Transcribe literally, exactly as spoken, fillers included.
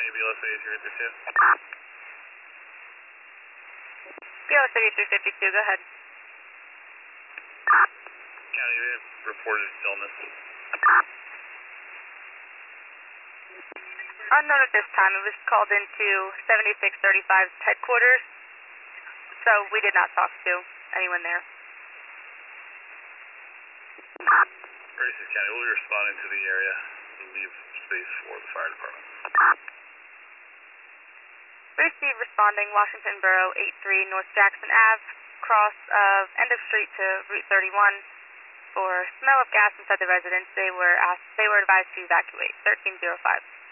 County B L S eighty-three fifty-two. B L S eighty-three fifty-two, go ahead. County reported illness. Unknown at this time. It was called into seventy-six thirty-five's headquarters, so we did not talk to anyone there. thirty-six County, we'll be responding to the area to leave space for the fire department. Receive responding Washington Borough eighty-three North Jackson Avenue, cross of end of street to Route thirty-one. For smell of gas inside the residence, they were asked, they were advised to evacuate. thirteen oh five.